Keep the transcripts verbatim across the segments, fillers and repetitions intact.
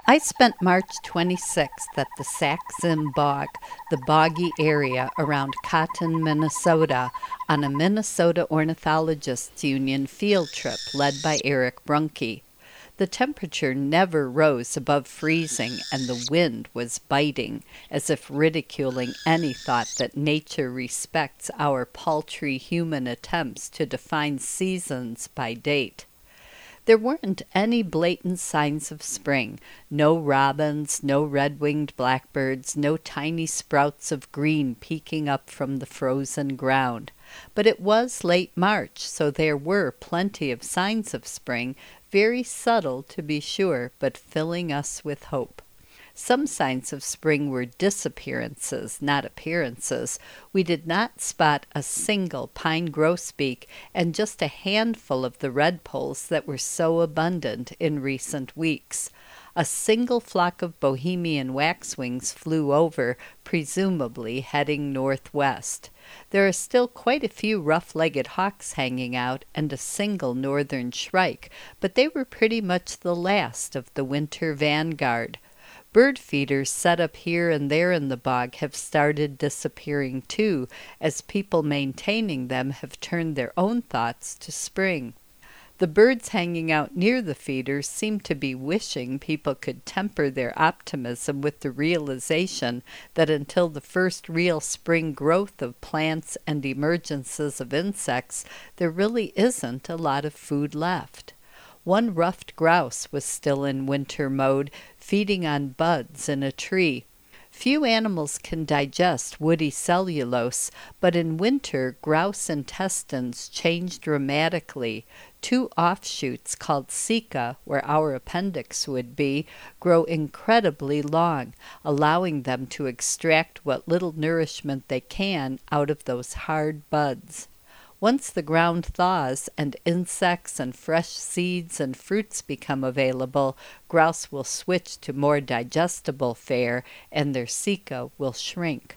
I spent March twenty-sixth at the Sax-Zim Bog, the boggy area around Cotton, Minnesota, on a Minnesota Ornithologists Union field trip led by Eric Brunke. The temperature never rose above freezing, and the wind was biting, as if ridiculing any thought that nature respects our paltry human attempts to define seasons by date. There weren't any blatant signs of spring, no robins, no red-winged blackbirds, no tiny sprouts of green peeking up from the frozen ground. But it was late March, so there were plenty of signs of spring, very subtle to be sure, but filling us with hope. Some signs of spring were disappearances, not appearances. We did not spot a single pine grosbeak and just a handful of the redpolls that were so abundant in recent weeks. A single flock of Bohemian waxwings flew over, presumably heading northwest. There are still quite a few rough-legged hawks hanging out and a single northern shrike, but they were pretty much the last of the winter vanguard. Bird feeders set up here and there in the bog have started disappearing too, as people maintaining them have turned their own thoughts to spring. The birds hanging out near the feeders seem to be wishing people could temper their optimism with the realization that until the first real spring growth of plants and emergences of insects, there really isn't a lot of food left. One ruffed grouse was still in winter mode, feeding on buds in a tree. Few animals can digest woody cellulose, but in winter grouse intestines change dramatically. Two offshoots called ceca, where our appendix would be, grow incredibly long, allowing them to extract what little nourishment they can out of those hard buds. Once the ground thaws and insects and fresh seeds and fruits become available, grouse will switch to more digestible fare and their ceca will shrink.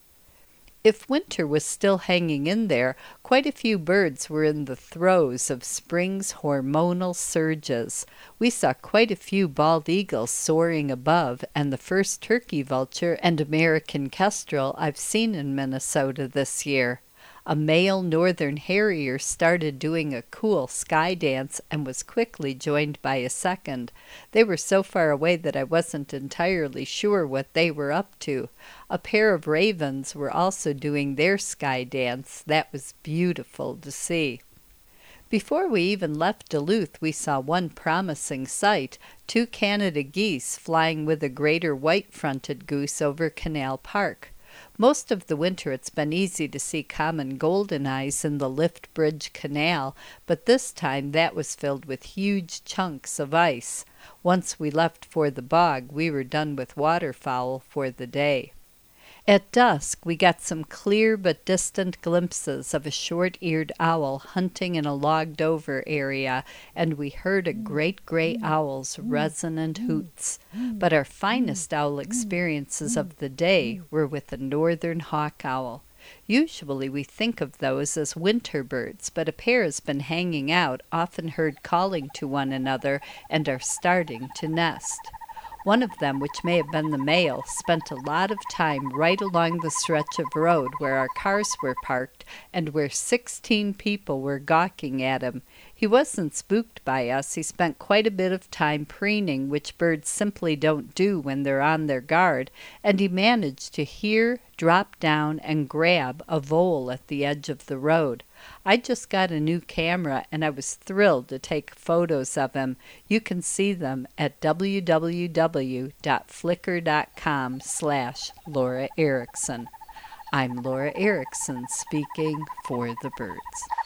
If winter was still hanging in there, quite a few birds were in the throes of spring's hormonal surges. We saw quite a few bald eagles soaring above, and the first turkey vulture and American kestrel I've seen in Minnesota this year. A male northern harrier started doing a cool sky dance and was quickly joined by a second. They were so far away that I wasn't entirely sure what they were up to. A pair of ravens were also doing their sky dance. That was beautiful to see. Before we even left Duluth, we saw one promising sight, two Canada geese flying with a greater white-fronted goose over Canal Park. Most of the winter it's been easy to see common golden eyes in the Lift Bridge Canal, but this time that was filled with huge chunks of ice. Once we left for the bog, we were done with waterfowl for the day. At dusk, we got some clear but distant glimpses of a short-eared owl hunting in a logged-over area, and we heard a great gray owl's resonant hoots. But our finest owl experiences of the day were with a northern hawk owl. Usually we think of those as winter birds, but a pair has been hanging out, often heard calling to one another, and are starting to nest. One of them, which may have been the male, spent a lot of time right along the stretch of road where our cars were parked and where sixteen people were gawking at him. He wasn't spooked by us. He spent quite a bit of time preening, which birds simply don't do when they're on their guard, and he managed to hear, drop down, and grab a vole at the edge of the road. I just got a new camera, and I was thrilled to take photos of him. You can see them at w w w dot flickr dot com slash Laura Erickson. I'm Laura Erickson, speaking for the birds.